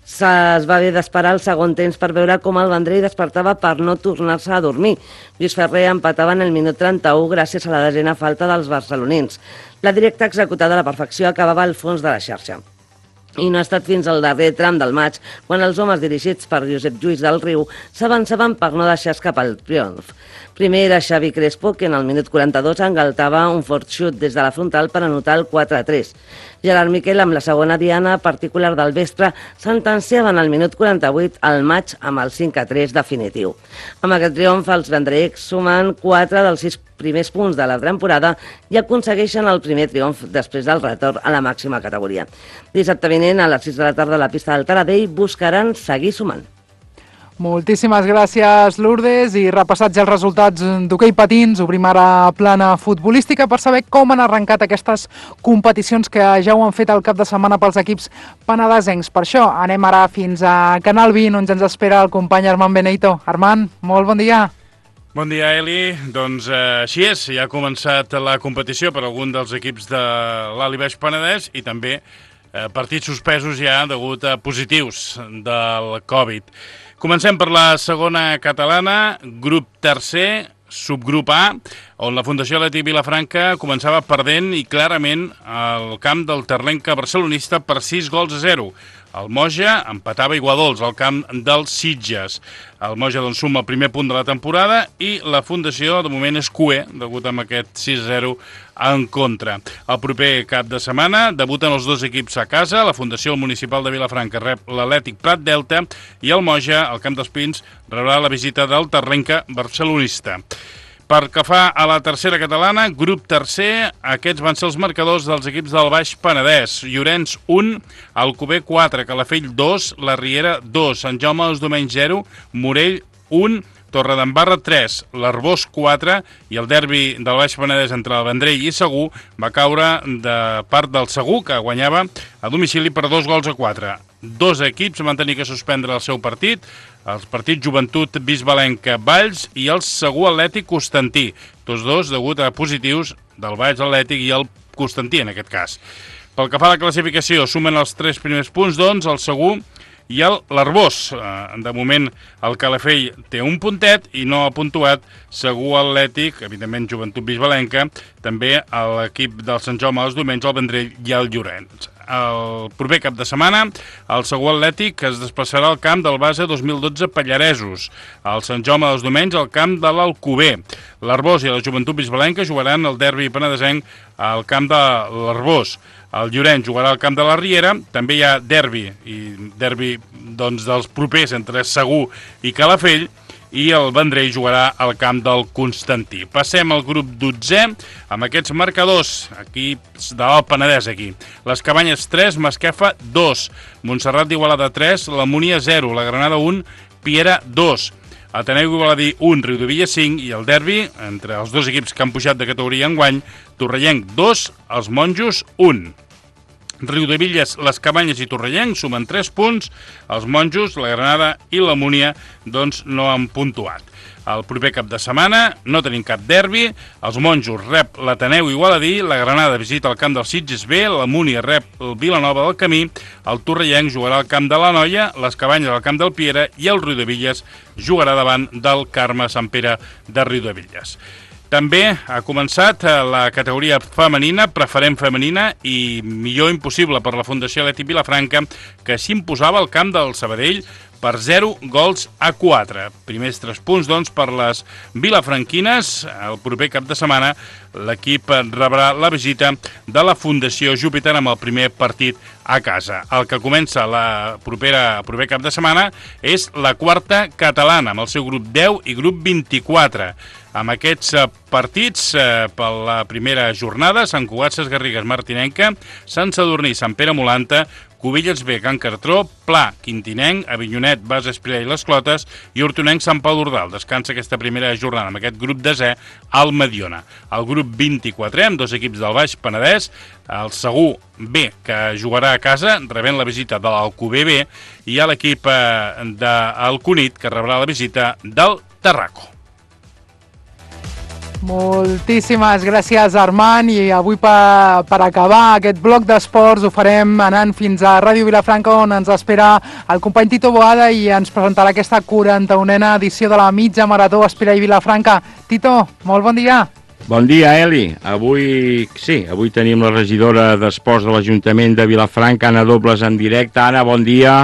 Es va haver d'esperar el segon temps per veure com el Vendrell despertava per no tornar-se a dormir. Lluís Ferrer empatava en el minut 31 gràcies a la desena falta dels barcelonins. La directa executada a la perfecció acabava al fons de la xarxa. I no ha estat fins al darrer tram del maig quan els homes dirigits per Josep Lluís del Riu s'avançaven per no deixar escapar el triomf. Primer era Xavi Crespo, que en el minut 42 engaltava un fort xut des de la frontal per anotar el 4-3. Gerard Miquel, amb la segona diana particular del vespre, sentenciava en el minut 48 el maig amb el 5-3 definitiu. Amb aquest triomf, els vendrellecs sumen 4 dels 6 primers punts de la temporada i aconsegueixen el primer triomf després del retorn a la màxima categoria. Dissabte vinent, a les 6 de la tarda, a la pista del Taradell, buscaran seguir sumant. Moltíssimes gràcies, Lourdes, i repassats ja els resultats d'hoquei patins, obrim ara plana futbolística per saber com han arrencat aquestes competicions que ja ho han fet el cap de setmana pels equips penedesencs. Per això anem ara fins a Canal 20, on ja ens espera el company Armand Beneito. Armand, molt bon dia. Bon dia, Eli. Doncs així és, ja ha començat la competició per algun dels equips de l'Ali Baix Penedès i també partits suspesos ja degut a positius del Covid. Comencem per la segona catalana, grup tercer, subgrup A, on la Fundació Atlètic Vilafranca començava perdent i clarament al camp del Terlenca barcelonista per 6-0. El Moja empatava Iguadols al camp dels Sitges. El Moja doncs suma el primer punt de la temporada i la Fundació de moment és cuer, degut a aquest 6-0 en contra. El proper cap de setmana debuten els 2 equips a casa. La Fundació Municipal de Vilafranca rep l'Atlètic Prat Delta i el Moja, al camp dels Pins, rebrà la visita del Terlenca barcelonista. Per que fa a la tercera catalana, grup tercer, aquests van ser els marcadors dels equips del Baix Penedès. Llorenç 1, Alcover 4, Calafell 2, La Riera 2, Sant Jaume dels Domenys 0, Morell 1, Torredembarra 3, l'Arbós 4 i el derbi del Baix Penedès entre el Vendrell i Segur va caure de part del Segur, que guanyava a domicili per 2-4. 2 equips van tenir que suspendre el seu partit, els partits Joventut Bisbalenca Valls i el Segur Atlètic Constantí, tots 2 degut a positius del Valls Atlètic i el Constantí en aquest cas. Pel que fa a la classificació, sumen els 3 primers punts, doncs, el Segur i l'Arbós. De moment el Calafell té un puntet i no ha puntuat Segur Atlètic, evidentment Joventut Bisbalenca, també l'equip del Sant Jaume dels Domenys, el Vendrell i el Llorenç. El proper cap de setmana, el Segur Atlètic es desplaçarà al camp del base 2012 Pallaresos, el Sant Jaume dels Domenys al camp de l'Alcover. L'Arbós i la Joventut Bisbalenca jugaran el derbi penedesenc al camp de l'Arbós. El Llorenç jugarà al camp de la Riera, també hi ha derbi, doncs, dels propers entre Segur i Calafell, i el Vendrell jugarà al camp del Constantí. Passem al grup 12 amb aquests marcadors, equips de l'Alt Penedès aquí. Les Cabanyes 3, Masquefa 2, Montserrat d'Igualada 3, la Múnia 0, la Granada 1, Piera 2, Ateneu Igualadí 1, Riudovilla 5 i el derbi entre els 2 equips que han pujat de categoria enguany, Torrellenc 2, els Monjos 1. Riudebitlles, les Cabanyes i Torrellenc sumen 3 punts. Els Monjos, la Granada i la Múnia doncs, no han puntuat. El proper cap de setmana no tenim cap derbi. Els Monjos rep l'Ateneu Igualadí, la Granada visita el camp del Sitges B, la Múnia rep el Vilanova del Camí, el Torrellenc jugarà al camp de la Noia, les Cabanyes al camp del Piera i el Riudebitlles jugarà davant del Carme Sant Pere de Riudebitlles. També ha començat la categoria femenina, preferent femenina, i millor impossible per la Fundació Atlètic Vilafranca, que s'imposava al camp del Sabadell per 0-4. Primers 3 punts, doncs, per les vilafranquines. El proper cap de setmana l'equip rebrà la visita de la Fundació Júpiter amb el primer partit a casa. El que comença el proper cap de setmana és la quarta catalana, amb el seu grup 10 i grup 24. Amb aquests partits, per la primera jornada, Sant Cugat, Ses Garrigues, Martinenca, Sant Sadurní, Sant Pere Molanta, Cubelles B, Can Cartró, Pla, Quintinenc, Avinyonet, Bas Esprià i les Clotes i Hortonenc, Sant Pau d'Ordal. Descansa aquesta primera jornada amb aquest grup desè al Mediona. El grup 24, amb 2 equips del Baix Penedès, el Segur B, que jugarà a casa, rebent la visita de l'Alcover B, i hi ha l'equip del Cunit, que rebrà la visita del Tarraco. Moltíssimes gràcies, Armand, i avui per acabar aquest bloc d'esports ho farem anant fins a Ràdio Vilafranca, on ens espera el company Tito Boada i ens presentarà aquesta 41a edició de la mitja marató Espira i Vilafranca. Tito, molt bon dia. Bon dia, Eli. Avui tenim la regidora d'Esports de l'Ajuntament de Vilafranca, Anna Dobles, en directe. Anna, bon dia.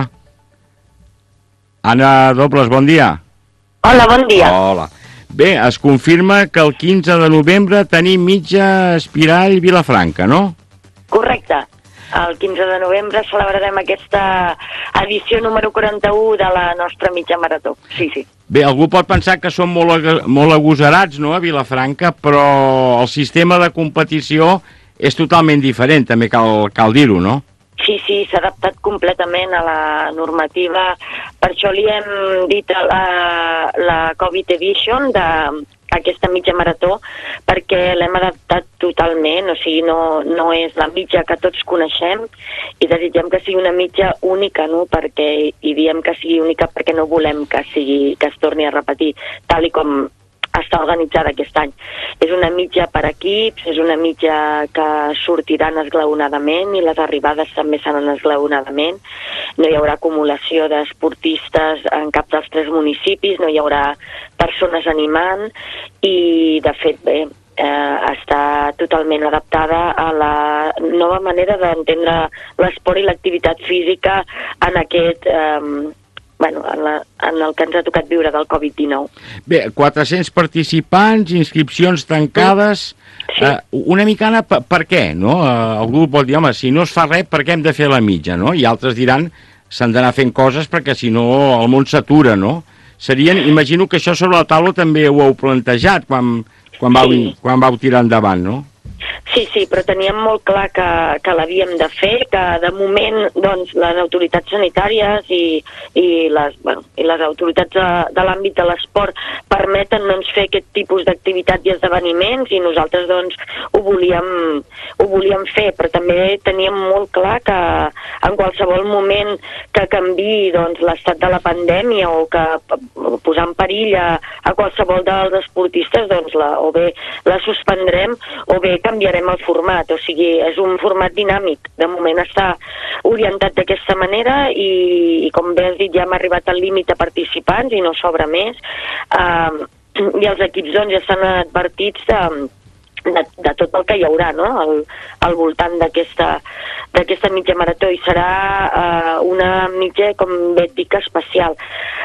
Anna Dobles, bon dia. Hola, bon dia. Hola. Bé, es confirma que el 15 de novembre tenim mitja Espirall Vilafranca, no? Correcte. El 15 de novembre celebrarem aquesta edició número 41 de la nostra mitja marató. Sí, sí. Bé, algú pot pensar que som molt agosarats, no?, a Vilafranca, però el sistema de competició és totalment diferent, també cal dir-ho, no? Sí, s'ha adaptat completament a la normativa. Per això li hem dit la Covid Edition d'aquesta mitja marató, perquè l'hem adaptat totalment, o sigui, no és la mitja que tots coneixem i desitgem que sigui una mitja única, no? I diem que sigui única perquè no volem que es torni a repetir, tal i com està organitzada aquest any. És una mitja per equips, és una mitja que sortiran esglaonadament i les arribades també seran esglaonadament. No hi haurà acumulació d'esportistes en cap dels 3 municipis, no hi haurà persones animant i, de fet, bé, està totalment adaptada a la nova manera d'entendre l'esport i l'activitat física en aquest... en el que ens ha tocat viure del Covid-19. Bé, 400 participants, inscripcions tancades... Sí. Una mica, Anna, per què, no? Algú pot dir, home, si no es fa res, per què hem de fer la mitja, no? I altres diran, s'han d'anar fent coses perquè si no el món s'atura, no? Imagino que això sobre la taula també ho heu plantejat quan vau tirar endavant, no? Sí, però teníem molt clar que l'havíem de fer, que de moment doncs, les autoritats sanitàries i les autoritats de l'àmbit de l'esport permeten fer aquest tipus d'activitat i esdeveniments i nosaltres doncs, ho volíem fer, però també teníem molt clar que en qualsevol moment que canviï doncs, l'estat de la pandèmia o que posar en perill a qualsevol dels esportistes, doncs, o bé la suspendrem o bé canviarem el format, o sigui, és un format dinàmic. De moment està orientat d'aquesta manera i com bé has dit, ja hem arribat al límit de participants i no sobra més. I els equips doncs, ja estan advertits de tot el que hi haurà, no?, al voltant d'aquesta mitja marató, i serà una mitja, com bé et dic, especial.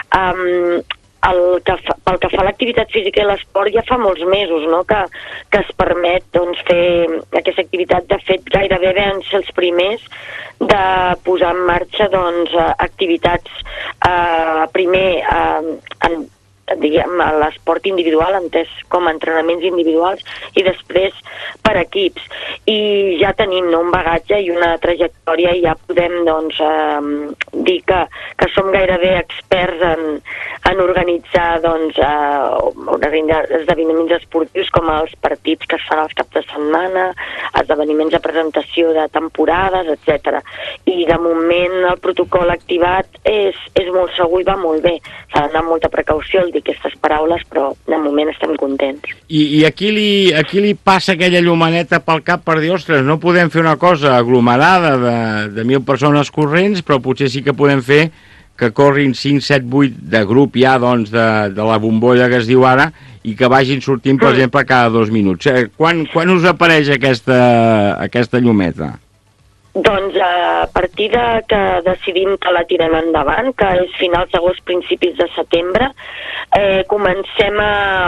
Pel que fa a l'activitat física i l'esport ja fa molts mesos, no?, que es permet doncs, fer aquesta activitat. De fet, gairebé vam ser els primers de posar en marxa doncs, activitats primer diguem, a l'esport individual, entès com a entrenaments individuals, i després per equips. I ja tenim un bagatge i una trajectòria i ja podem doncs, dir que som gairebé experts en organitzar doncs, esdeveniments esportius com els partits que es fan als caps de setmana, esdeveniments de presentació de temporades, etc. I de moment el protocol activat és molt segur i va molt bé. S'ha d'anar amb molta precaució al dir aquestes paraules, però de moment estem contents. I aquí li passa aquella llumaneta pel cap per dir, ostres, no podem fer una cosa aglomerada de 1.000 persones corrents, però potser sí que podem fer que corrin 5, 7, 8 de grup ja doncs, de la bombolla que es diu ara i que vagin sortint, per exemple, cada 2 minuts. Quan us apareix aquesta llumeta? Doncs a partir que decidim que la tirem endavant, que és finals d'agost, principis de setembre, comencem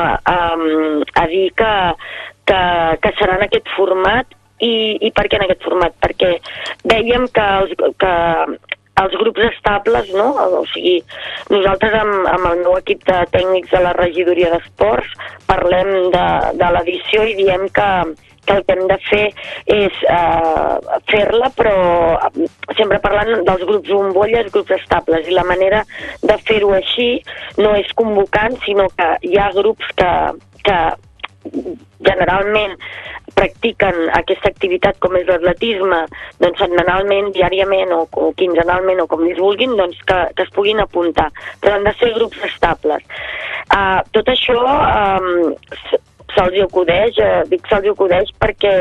a dir que serà en aquest format. I per què en aquest format? Perquè dèiem que els grups estables, no? O sigui, nosaltres amb el nou equip de tècnics de la regidoria d'esports parlem de l'edició i diem que el que hem de fer és fer-la, però sempre parlant dels grups bombolles, grups estables, i la manera de fer-ho així no és convocant, sinó que hi ha grups que generalment practiquen aquesta activitat com és l'atletisme, doncs setmanalment, diàriament o quinzenalment o com ells vulguin, doncs que es puguin apuntar, però han de ser grups estables. Tot això se'ls hi acudeix, dic se'ls hi acudeix perquè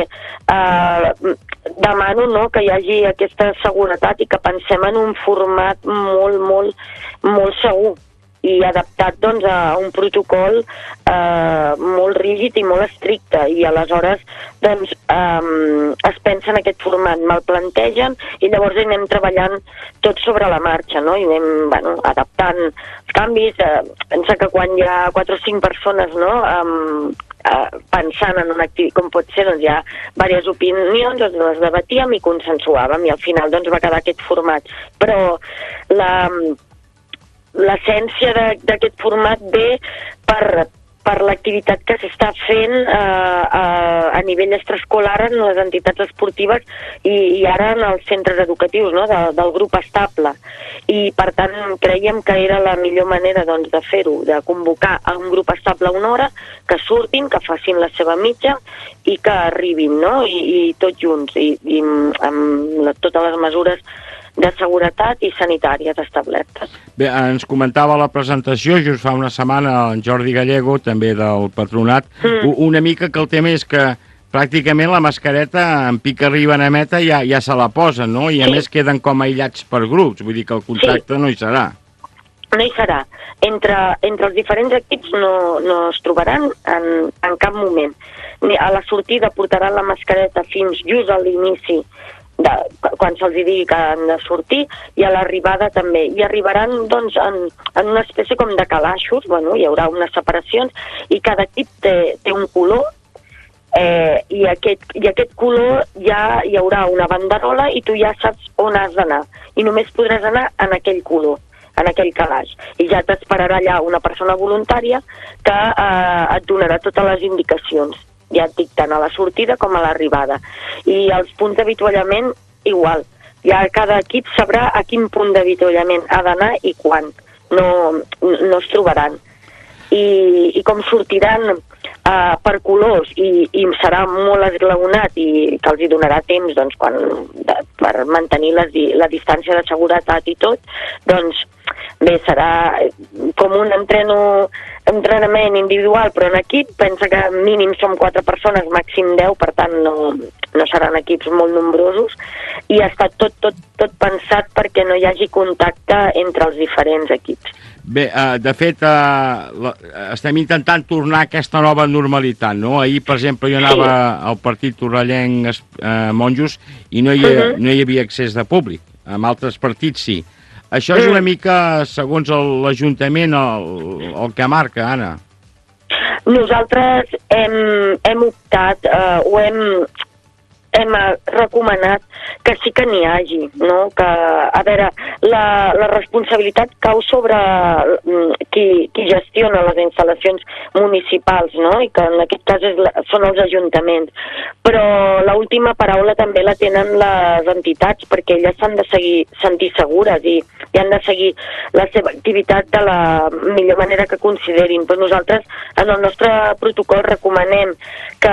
demano, no, que hi hagi aquesta seguretat i que pensem en un format molt, molt, molt segur i adaptat doncs, a un protocol molt rígid i molt estricte, i aleshores doncs, es pensa en aquest format, me'l plantegen i llavors anem treballant tot sobre la marxa, no? I anem adaptant els canvis. Pensa que quan hi ha 4 o 5 persones, no, pensant en una activitat com pot ser, doncs hi ha diverses opinions, doncs les debatíem i consensuàvem i al final doncs va quedar aquest format, però l'essència d'aquest format ve per l'activitat que s'està fent a nivell extraescolar en les entitats esportives i ara en els centres educatius, no, del grup estable. I per tant creiem que era la millor manera doncs, de fer-ho, de convocar a un grup estable una hora, que surtin, que facin la seva mitja i que arribin, no? I tots junts, i amb totes les mesures de seguretat i sanitàries establertes. Bé, ens comentava a la presentació, just fa una setmana, en Jordi Gallego, també del Patronat, una mica que el tema és que pràcticament la mascareta, en pic que arriben a meta, ja se la posen, no? I a més queden com aïllats per grups, vull dir que el contacte no hi serà. No hi serà. Entre els diferents equips no es trobaran en cap moment. A la sortida portaran la mascareta fins just a l'inici, quan se'ls digui que han de sortir, i a l'arribada també. I arribaran doncs, en una espècie com de calaixos, hi haurà unes separacions, i cada equip té un color, i aquest color ja hi haurà una banderola i tu ja saps on has d'anar. I només podràs anar en aquell color, en aquell calaix. I ja t'esperarà allà una persona voluntària que et donarà totes les indicacions. Ja et dic, tant a la sortida com a l'arribada. I els punts d'avituallament, igual. Ja cada equip sabrà a quin punt d'avituallament ha d'anar i quan. No es trobaran. I com sortiran per colors i serà molt esglaonat i que els hi donarà temps doncs, per mantenir la distància de seguretat i tot, doncs bé, serà com un entrenament individual però en equip. Pensa que mínim som 4 persones, màxim 10, per tant no seran equips molt nombrosos, i ha estat tot pensat perquè no hi hagi contacte entre els diferents equips. Bé, de fet, estem intentant tornar a aquesta nova normalitat, no? Ahir, per exemple, jo anava al partit Torrellenc-Monjos i no hi havia accés de públic. En altres partits sí. Això és una mica, segons l'Ajuntament, el que marca, Anna. Nosaltres hem optat, hem recomanat que sí que n'hi hagi, no? Que, a veure, la responsabilitat cau sobre qui gestiona les instal·lacions municipals, no? I que en aquest cas són els ajuntaments. Però l'última paraula també la tenen les entitats, perquè elles s'han de sentir segures i han de seguir la seva activitat de la millor manera que considerin. Però nosaltres, en el nostre protocol, recomanem que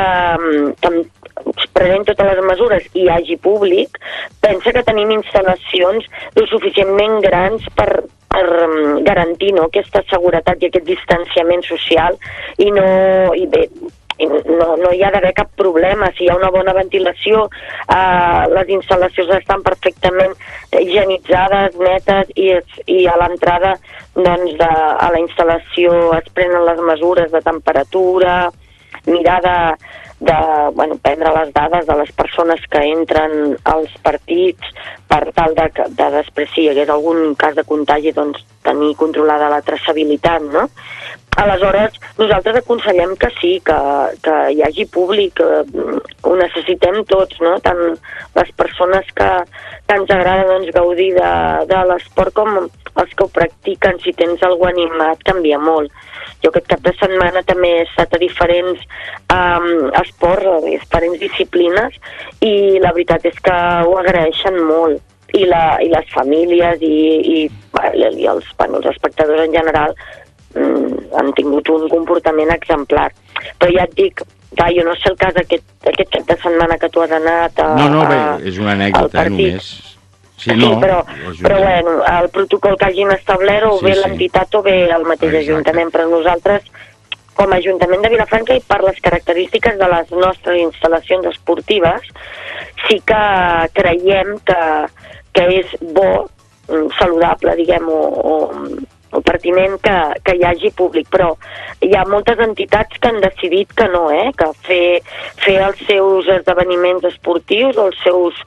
prenent totes les mesures i hi hagi públic. Pensa que tenim instal·lacions suficientment grans per garantir aquesta seguretat i aquest distanciament social i no hi ha d'haver cap problema. Si hi ha una bona ventilació, les instal·lacions estan perfectament higienitzades, netes, i a l'entrada a la instal·lació es prenen les mesures de temperatura, mirar de prendre les dades de les persones que entren als partits per tal de després, si hi hagués algun cas de contagi, tenir controlada la traçabilitat, no? Aleshores, nosaltres aconsellem que sí, que hi hagi públic, ho necessitem tots, no? Tant les persones que ens agrada gaudir de l'esport com els que ho practiquen. Si tens algú animat, canvia molt. Jo aquest cap de setmana també he estat a diferents esports, a diferents disciplines, i la veritat és que ho agraeixen molt. I les famílies i els espectadors en general han tingut un comportament exemplar. Però ja et dic, jo no sé el cas aquest cap de setmana que tu has anat bé, és una anècdota només. Sí, però bueno, el protocol que hagin establert, o bé l'entitat o bé el mateix ajuntament. Però nosaltres, com a Ajuntament de Vilafranca, i per les característiques de les nostres instal·lacions esportives, sí que creiem que és bo, saludable, diguem, o pertinent que hi hagi públic, però hi ha moltes entitats que han decidit que no, que fer els seus esdeveniments esportius o els seus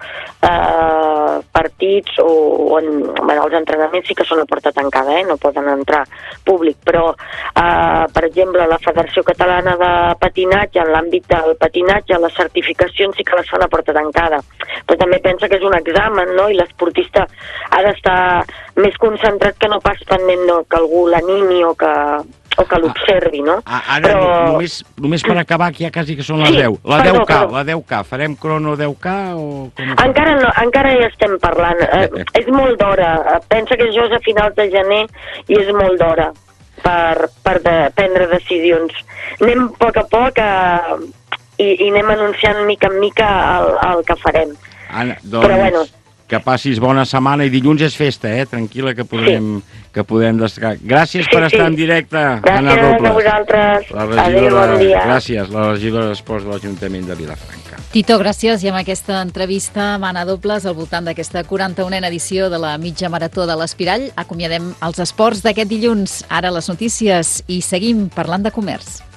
partits o els entrenaments sí que són a porta tancada, no poden entrar públic, però per exemple la Federació Catalana de Patinatge, en l'àmbit del patinatge, les certificacions sí que les fan a porta tancada, però també pensa que és un examen, no? I l'esportista ha d'estar més concentrat que no pas pendent que algú l'animi o que l'observi, no? Ara, només per acabar, que ja quasi que són les 10. La 10K, farem crono 10K o com? Encara hi estem parlant. És molt d'hora. Pensa que això és a finals de gener i és molt d'hora per prendre decisions. Anem a poc i anem anunciant mica en mica el que farem. Anna, doncs, que passis bona setmana, i dilluns és festa, tranquil·la, que podem destacar. Gràcies per estar en directe, Anna Robles. Gràcies a vosaltres. Adéu, bon dia. Gràcies, la regidora d'Esports de l'Ajuntament de Vilafranca. Tito, gràcies. I amb aquesta entrevista amb Anna Dobles al voltant d'aquesta 41a edició de la mitja marató de l'Espirall, acomiadem els esports d'aquest dilluns. Ara les notícies i seguim parlant de comerç.